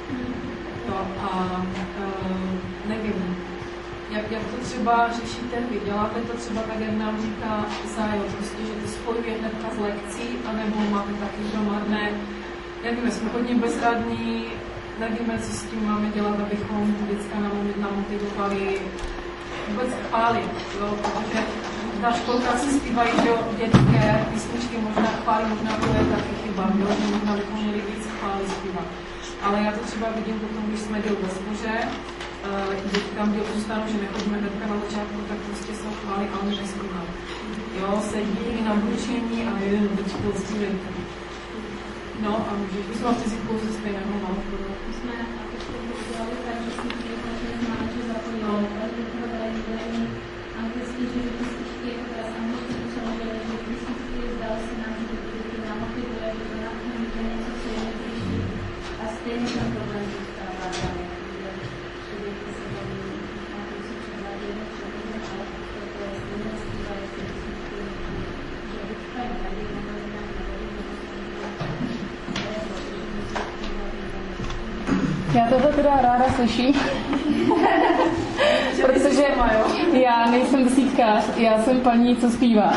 Nevím, jak to třeba řešíte vy? Děláte to třeba tak, jak nám říká Zájo, prostě, že to spojuje hnedka z lekcí, anebo máte taky hromadné, nevíme, jsme hodně bezradní, nevíme, co s tím máme dělat, abychom vždycky namotivovali vůbec chválit, jo? Protože ta školka si zpívají, že dětské písničky možná chválí, možná to je taky chyba, jo? Že možná bychom měli víc chválit zpívat. Ale já to třeba vidím potom, když jsme děl ve sboře, děti tam děl zůstanou, že nechodíme hnedka na začátku, tak prostě jsou chvály, ale my nespívají. Jo, sedí na bučení a jeden večko zpívejte. No a můžeš, my jsme v fyziku ze stejného náhodu. My jsme na to udělali tak, že jsme že zapojili anglický, že písničky, které se anglicky přeložily, že písničky zdali se nám, že to nám motivuje, že to nám může něco se jen píší. A stejně ten problém zůstává právě, že děti se baví na to Já tohle teda ráda slyším, protože já nejsem besídkář, já jsem paní, co zpívá.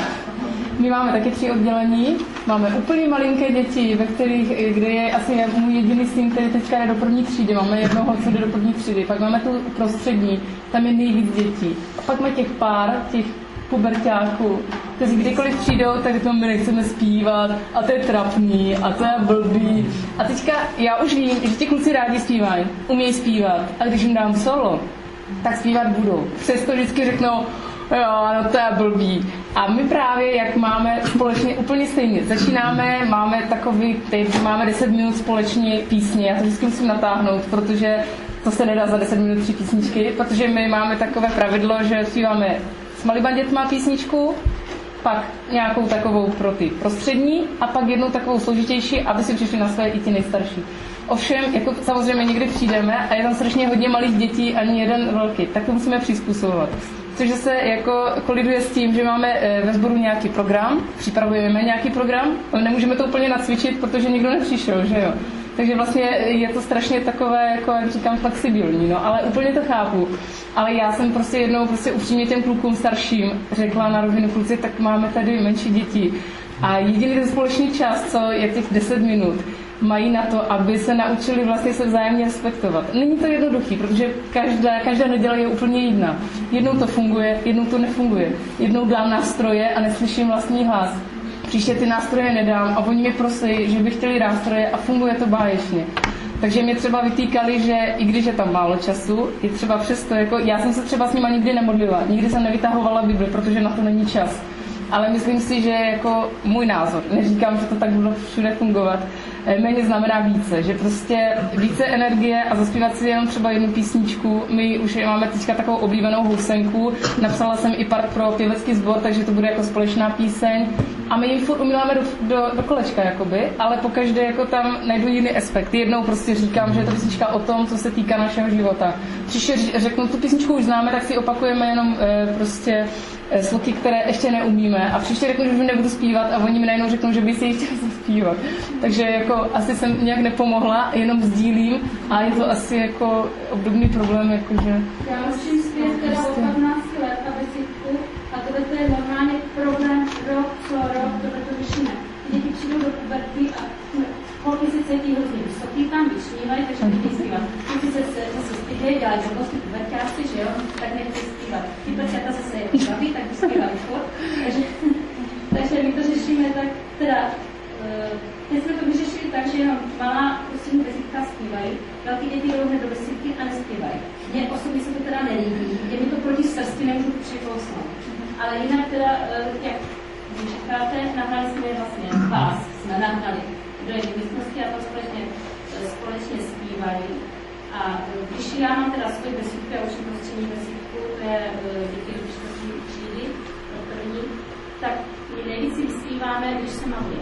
My máme taky 3 oddělení, máme úplně malinké děti, ve kterých, kde je asi můj jediný syn, který teďka jde do 1. třídy, máme jednoho, co jde do 1. třídy, pak máme tu prostřední, tam je nejvíc dětí. A pak máme těch pár, těch puberťáků, kteří kdykoliv přijdou, tak řeknou, my nechceme zpívat a to je trapný a to je blbý. A teďka já už vím, že ti kluci rádi zpívají, umějí zpívat a když jim dám solo, tak zpívat budou. Přesto vždycky řeknou, jo, no to je blbý. A my právě, jak máme společně úplně stejně, začínáme, máme takový, teď máme 10 minut společně písně, já to vždycky musím natáhnout, protože to se nedá za 10 minut 3 písničky, protože my máme takové pravidlo, že zpíváme s malýma dětma písničku, pak nějakou takovou pro ty prostřední a pak jednou takovou složitější, aby si přišli na své i ti nejstarší. Ovšem, jako samozřejmě někdy přijdeme a je tam strašně hodně malých dětí, ani jeden velký, tak to musíme přizpůsobovat. Což se jako koliduje s tím, že máme ve sboru nějaký program, připravujeme nějaký program, ale nemůžeme to úplně nacvičit, protože nikdo nepřišel, že jo. Takže vlastně je to strašně takové, jako jak říkám, flexibilní, no, ale úplně to chápu. Ale já jsem prostě jednou upřímně těm klukům starším řekla na rovinu, kluci, tak máme tady menší děti. A jediný ten společný čas, co je těch 10 minut, mají na to, aby se naučili vlastně se vzájemně respektovat. Není to jednoduchý, protože každá neděle je úplně jiná. Jednou to funguje, jednou to nefunguje. Jednou dám nástroje a neslyším vlastní hlas. Příště ty nástroje nedám a oni mi prosí, že by chtěli nástroje a funguje to báječně. Takže mě třeba vytýkali, že i když je tam málo času, je třeba přesto, jako já jsem se třeba s nima nikdy nemodlila, nikdy jsem nevytahovala Bibli, protože na to není čas. Ale myslím si, že jako můj názor, neříkám, že to tak bude všude fungovat, méně znamená více, že prostě více energie a zaspívat si jenom třeba jednu písničku. My už máme teďka takovou oblíbenou housenku, napsala jsem i part pro pěvecký sbor, takže to bude jako společná píseň a my ji furt umíláme do kolečka, jakoby, ale pokaždé jako tam najdu jiný aspekt. Jednou prostě říkám, že je to písnička o tom, co se týká našeho života. Příště řeknu, tu písničku už známe, tak si opakujeme jenom prostě sloky, které ještě neumíme a příště řeknu, že už nebudu zpívat a oni mi najednou řeknou, že by si ji chtěli zaspívat. Takže jako asi jsem nějak nepomohla, jenom sdílím a je to asi jako obdobný problém, jakože... Já musím zpět teda od 15 let a besídku a tohle to je normálně problém rok co rok, tohle to řešíme. Děti přijdou do puberty a holky se cítí hrozně vysoký, tam vyšnívají, takže nechtějí zpívat. Ty se zase stydějí, dělají blbosti puberťáci, že jo, tak nechtějí zpívat. Ty prťata zase jako baví, tak by zpívali furt. Takže my to řešíme tak, teda, teď jsme to vyřešili tak, že jenom malá prostřední besídka zpívají, velký děti jdou hned do besídky a nespívají. Mně osobně se to teda nelíbí, je mi to proti srsti, nemůžu přikousnout. Ale jinak teda, jak říkáte, nahrali jsme vlastně vás, jsme nahrali do jedné místnosti a tam společně zpívají. A když já mám teda svůj besídku, já učím prostřední besídku, to je děti do 4. třídy, do 1. tak nejvíc si vyspíváme, když se maluje.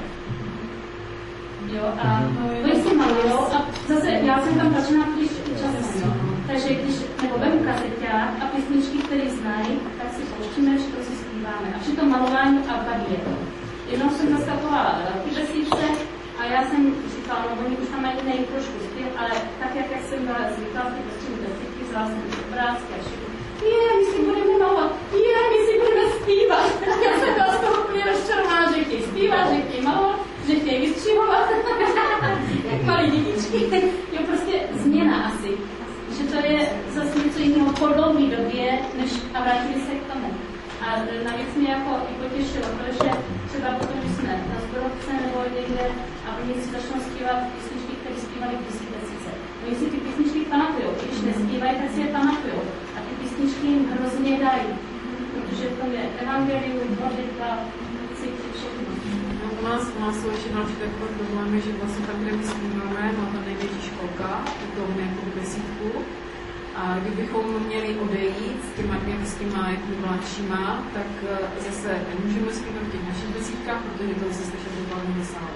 Jo, a oni si malujou a zase já jsem tam začala když časem, no. Takže když, nebo vemu kazeťák a písničky, které znají, tak si pouštíme, všechno si zpíváme. A při tom malování a baví je to. Jednou jsem zaskakovala velký besídce a já jsem říkala, no oni už tam mají trošku zpěv, ale tak, jak jsem byla zvyklá z ty prostřední besídky, vzala jsem ty obrázky a všechno. My si budeme malovat, my si budeme zpívat. Já jsem byla z toho úplně rozčarovaná, že chtějí zpívat, že chtějí malovat, že chtějí vystřihovat, jak malí dětičky. Jo, prostě změna asi. Že to je zase něco jiného po dlouhé době, než a vrátili se k tomu. A navíc mě jako i potěšilo, protože třeba potom, když jsme na zborovce nebo někde a oni si začnou zpívat písničky, které zpívali v desítce. Oni si ty písničky pamatujou, když nespívají, tak si je pamatujou. A ty písničky jim hrozně dají, protože to je evangelium, modlitba, cítit všechno. U nás jsou ještě další takové problémy, že vlastně tam, kde my zpíváme, má ta největší školka, potom jako besídku. A kdybychom měli odejít s těma jako mladšíma, tak zase nemůžeme zpívat v těch našich besídkách, protože to zase slyšet dopadne sál.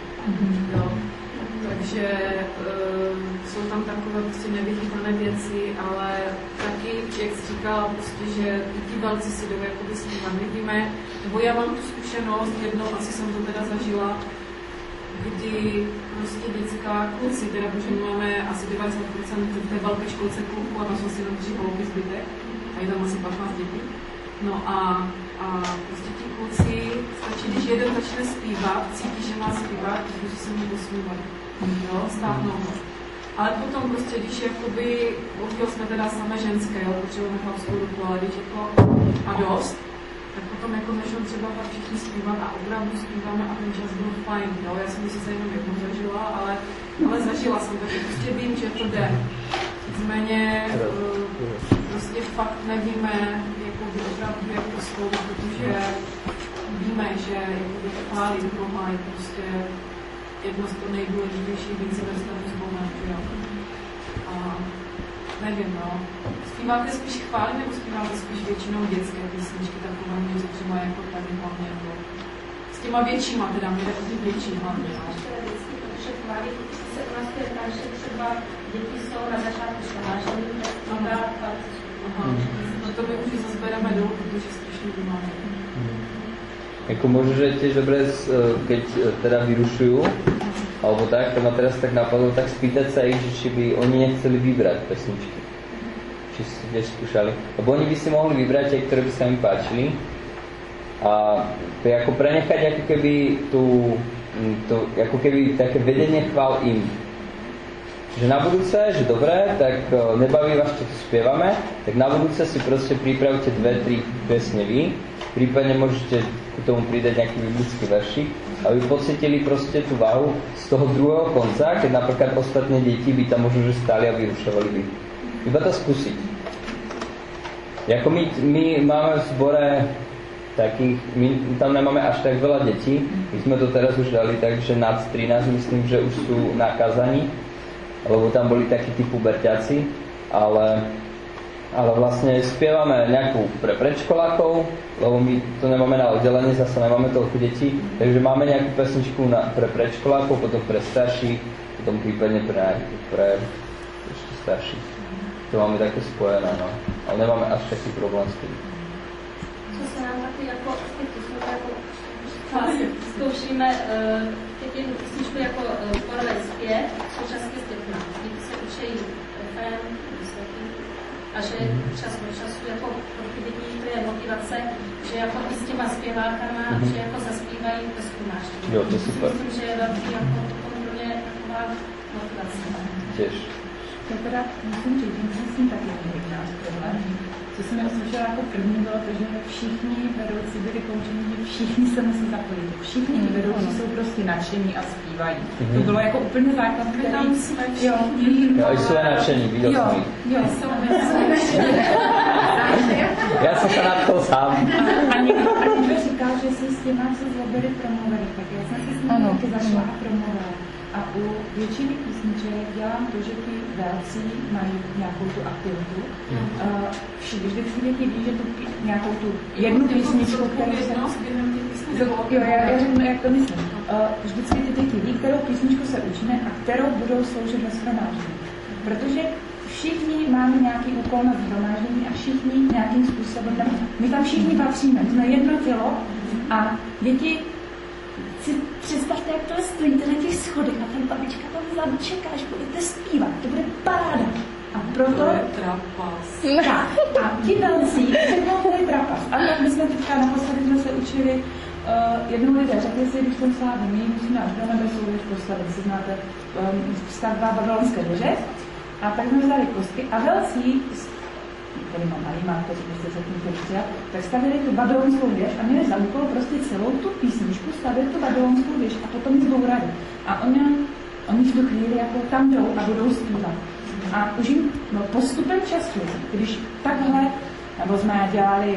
Takže jsou tam takové prostě nevychytané věci, ale taky, jak jsi říkala, prostě, že ty velcí si jdou jakoby zpívat. My víme, nebo já mám tu zkušenost, jednou asi jsem to teda zažila, kdy prostě děcka, kluci, teda protože máme asi 90% v té velké školce kluků a tam jsou asi jenom 3 holky zbytek a je tam asi 15 dětí. No a prostě ti kluci, stačí, když jeden začne zpívat, cítí, že má zpívat, protože se mu posmívají. Jo, stáhnou ho. Ale potom prostě, když jakoby, bohužel jsme teda samé ženské, jo, potřebujeme chlapskou ruku, ale když jako a dost, tak potom jako začnou třeba všichni zpívat a opravdu zpíváme a ten čas byl fajn, jo. Já jsem si se jenom jednou zažila, ale zažila jsem, takže prostě vím, že to jde. Nicméně prostě fakt nevíme, jakoby opravdu jak to spolu, protože víme, že jakoby chválí Boha je prostě jedno z toho nejdůležitějších věcí ve vztahu s Bohem, jo. A nevím, no. Zpíváte spíš chvály, nebo zpíváte spíš většinou dětské písničky, takové něco třeba jako tady hlavně, jako s těma většíma, teda mě jde o ty větší hlavně, no. Protože chvály se u nás týká, že třeba děti jsou na začátku školážení, no to my už zazbereme dolů, protože strašně vymáme. Jako možno, že je tiež dobré, keď teda vyrušujú, alebo tak, to ma teraz tak napadlo, tak spýtať sa ich, že či by oni nechceli vybrať pesničky. Či si tiež skúšali. Lebo oni by si mohli vybrať tie, ktoré by sa im páčili. A to je ako prenechať ako keby ako keby také vedenie chvál im. Že na budúce, že dobré, tak nebaví vás, čo tu spievame, tak na budúce si proste pripravte 2-3 piesne vy, prípadne môžete k tomu pridať nejaký biblický veršik, aby pocítili proste tú váhu z toho druhého konca, keď napríklad ostatné deti by tam možno že stáli a vyrušovali by. Iba to skúsiť. Jako my máme v zbore takých, my tam nemáme až tak veľa detí, my sme to teraz už dali tak, že nad 13 myslím, že už sú na kazaní, lebo tam boli takí tí puberťáci, ale vlastne spievame nejakú pre predškolákov, lebo my to nemáme na oddelenie, zase nemáme toľko detí, takže máme nejakú pesničku pre predškolákov, potom pre starších, potom prípadne pre ešte starších. To máme také spojené, no. Ale nemáme až taký problém s tým. Co se nám taky jako, zkoušíme teď jednu písničku jako chorové zpěv, současně s dětma. Děti se učejí refrén, výsledky a že čas od času jako pro ty děti to je motivace, že jako i s těma zpěvákama, že jako zaspívají bez kumáští. Jo, to je super. Myslím, že je velký jako pro mě taková motivace. Těž. To teda musím říct, že jsem s tím taky měli náš problém. Co jsem uslyšela jako první bylo to, že všichni vedoucí byli poučení, že všichni se musí zapojit. Všichni ti vedoucí jsou prostě nadšení a zpívají. To bylo jako úplně základ, který... Tam jsme všichni. Jo, jsou nadšení, viděl jsem jich. Jo, jsou nadšení. Já jsem se nadchl sám. A někdo říkal, že si s těma se zlobili promluvili, tak já jsem si s nimi taky zašla a promluvila. A u většiny písniček dělám to, že ty velcí mají nějakou tu aktivitu. Vždycky děti ví, že tu nějakou tu jednu písničku, kterou se... Jo, já řeknu, jak to myslím. Vždycky ty děti ví, kterou písničku se učíme a kterou budou sloužit ve shromáždění. Protože všichni máme nějaký úkol na shromáždění a všichni nějakým způsobem tam... My tam všichni patříme, jsme jedno tělo a děti si představte, jak to stojíte na těch schodech a ten babička tam vzadu čeká, až budete zpívat. To bude paráda. A proto... To je trapas. Tak. A ti velcí, to je trapas. A tak my jsme teďka naposledy jsme se učili jednou lidé řekli si, když jsem slávy, my musíme až do nebe souvěř postavit. Si znáte stavba babylonské věže. A tak jsme vzali kostky a velcí, který mám animátor, když jste se tím přijat, tak stavili tu babylonskou věž a měli za úkol prostě celou tu písničku stavili tu babylonskou věž a potom ji zbourali. A oni v tu chvíli jako tam jdou a budou zpívat. A už jim postupem času, když takhle, nebo jsme dělali,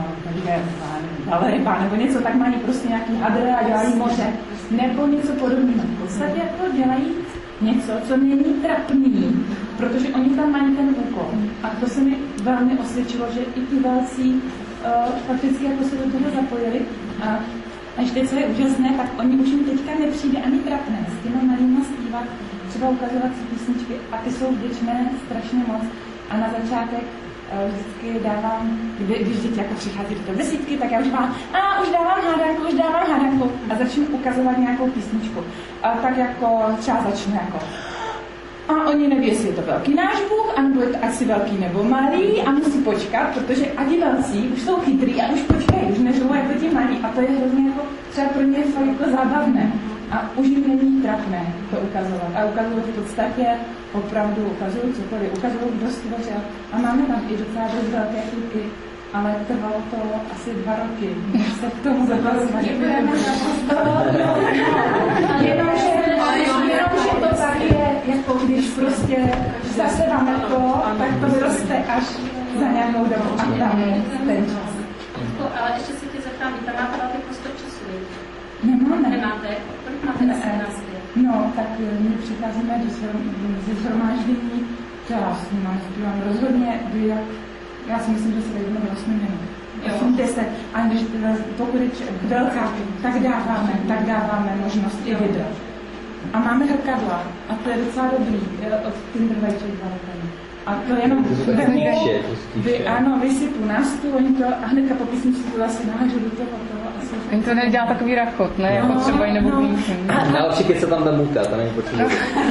ryba, nebo něco, tak mají prostě nějaký hadr a dělají moře, nebo něco podobného. V podstatě jako dělají něco, co není trapný, protože oni tam mají ten úkol. A to se mi velmi osvědčilo, že i ti velcí fakticky jako se do toho zapojili. A ještě co je úžasné, tak oni už jim teďka nepřijde ani trapné s těma malýma zpívat, třeba ukazovat si písničky a ty jsou vděčné strašně moc. A na začátek vždycky dávám, když děti jako přichází do té 10, tak já už mám, už dávám hádanku a začnu ukazovat nějakou písničku. A tak jako třeba začnu jako a oni neví, jestli je to velký náš Bůh, anebo je to asi velký nebo malý a musí počkat, protože ani velcí už jsou chytrý a už počkají, už nežijou jako ti malí a to je hrozně jako, třeba pro mě fakt jako zábavné a už jim není trapné to ukazovat a ukazovat v podstatě opravdu ukazuju cokoliv, ukazuju, kdo stvořil a máme tam i docela dost velké chvíľky, ale trvalo to asi 2 roky, než se k tomu zapracovat. Jenomže to tak je, jako když prostě zasedáme to, tak to vyroste až za nějakou dobu a tam je ten čas. Ale ještě se tě zeptám, vy tam máte velký prostor času? Nemáte? Kolik máte asi? No, tak my přicházíme ze shromáždění, já s nimi zpívám rozhodně, já si myslím, že se vejdeme do 8 minut. 10, a když pokud je velká, tak dáváme možnost i video. A máme hrkadla, a to je docela dobrý, od Timberlake 2 roky. A to jenom vysypu na stůl, oni to a hnedka po písničce to asi nahážu do toho. Oni to nedělá takový rachot, ne? Jako třeba i nebo Najlepší, keď se tam dá muka, to není potřeba.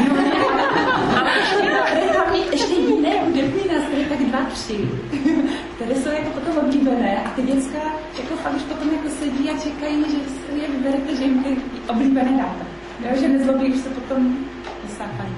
Ale ještě jiné hudební nástroje, tak 2, 3, které jsou jako potom oblíbené a ty děcka jako fakt už potom jako sedí a čekají, že si je vyberete, že jim ty oblíbené dáte. Jo, že nezlobí, už se potom vysápají.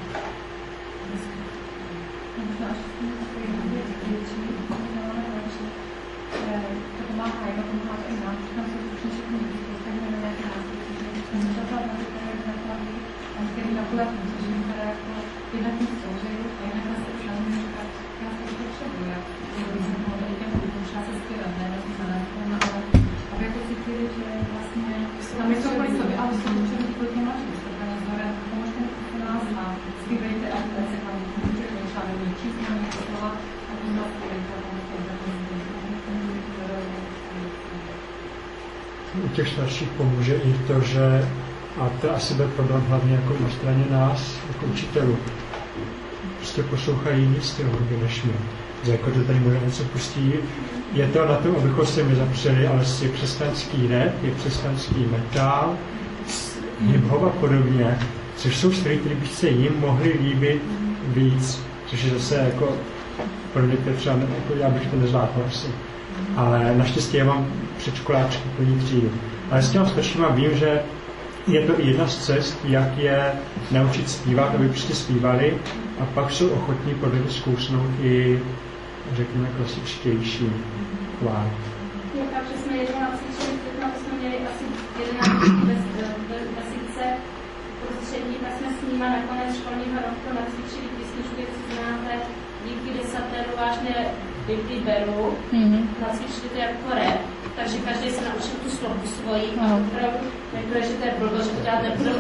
U těch starších pomůže i to, že, a to asi bude problém hlavně jako na straně nás, jako učitelů, prostě poslouchají jiný styl hudby než my. Jako to tady možná něco pustí. Je to na tom, abychom se mi zapřeli, ale je křesťanský rap, je křesťanský metal, hip-hop a podobně, což jsou styly, které by se jim mohly líbit víc, což je zase jako pro některé třeba, jako já bych to nezvládl asi. Ale naštěstí já mám předškoláčky plní třídu. Ale s těma staršíma vím, že je to i jedna z cest, jak je naučit zpívat, aby prostě zpívali a pak jsou ochotní podle mě zkousnout i, řekněme, klasičtější kvál. Jo, takže jsme jednou nacvičili, tak jsme měli asi 11 vesnice prostředí, tak jsme s nimi nakonec školního roku nacvičili písničku, jestli znáte, díky desateru vážně Biblii beru, nacvičili to jako rap, takže každý se naučil tu slovu svoji, opravdu nebude, že to je blbo, že to dělat nebudu.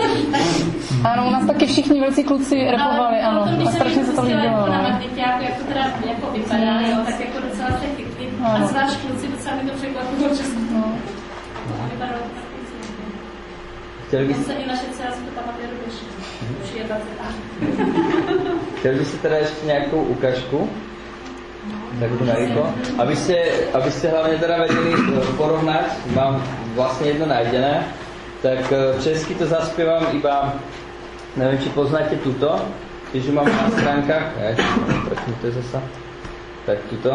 Ano, u nás taky všichni velcí kluci rapovali, ano, a strašně se to líbilo. Na magnetiáku, jak to teda jako vypadá, jo, tak jako docela se chytli. A zvlášť kluci docela mi to překvapilo českou. A vypadalo to taky cílně. On se i naše dcera si to pamatuje rovněž. Už je 20 let. Chtěl bych si teda ještě nějakou ukážku? Tak Mariko, abyste hlavně teda vedeli porovnat, mám vlastně jedno najdené, tak česky to zaspívám iba, nevím, či poznáte tuto, když ju mám na stránkách, to zase, tak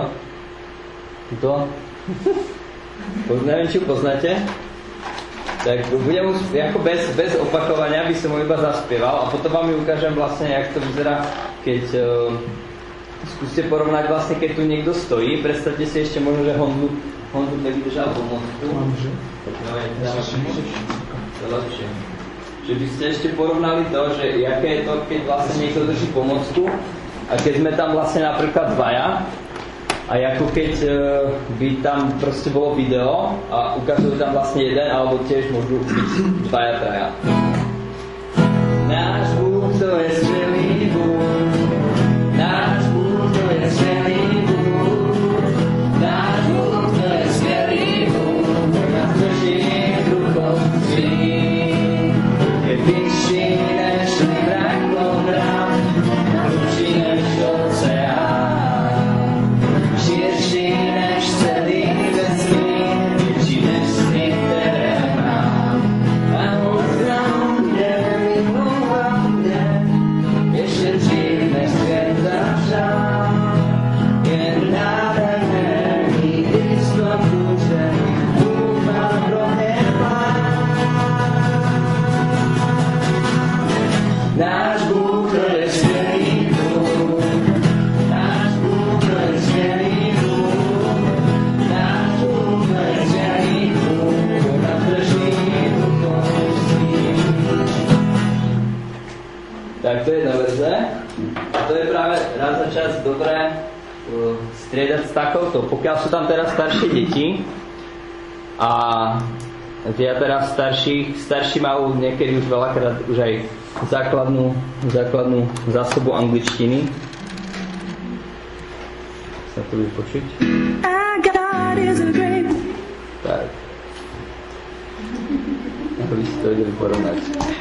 tuto, nevím, či ju poznáte, tak budem jako bez opakovania, by som ho iba zaspieval a potom vám ju ukážem vlastne, jak to vyzerá, keď skúste porovnať vlastne, keď tu niekto stojí. Predstavte si ešte možno, že Honzu nevydržal pomôcku. No je to lepšie. Že by ste ešte porovnali to, že jaké je to, keď vlastne niekto drží pomôcku a keď sme tam vlastne napríklad dvaja a ako keď by tam proste bolo video a ukazujú tam vlastne jeden, alebo tiež môžu byť dvaja, traja. Náš Bůh to je skvělý Bůh, náš Bůh to je skvělý Bůh, náš Bůh to je skvělý Bůh, nás drží v rukou svým. Je vyšší než mrak obrat, hlubší než oceán. schôdze. A to je práve raz za čas dobré striedať s takouto. Pokiaľ sú tam teraz staršie deti a ja teraz starší majú niekedy už veľakrát už aj základnú zásobu angličtiny. Sa to vypočuť. Tak. Ako by si to vedeli porovnať.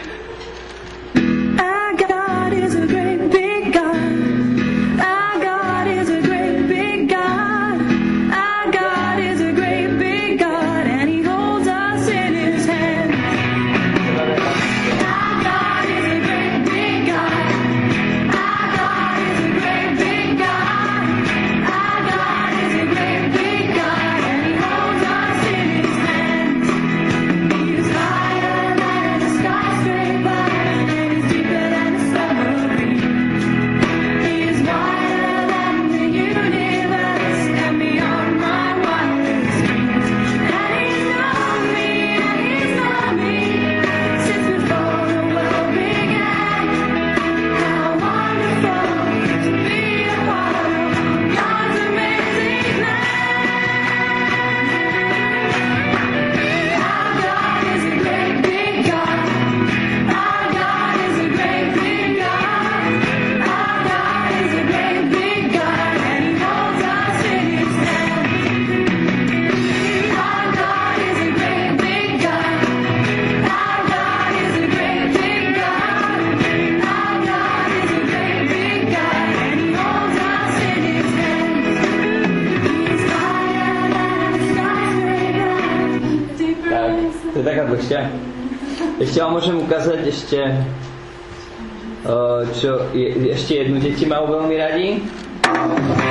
Ešte vám môžem ukázať ešte jednu deti majú veľmi radi.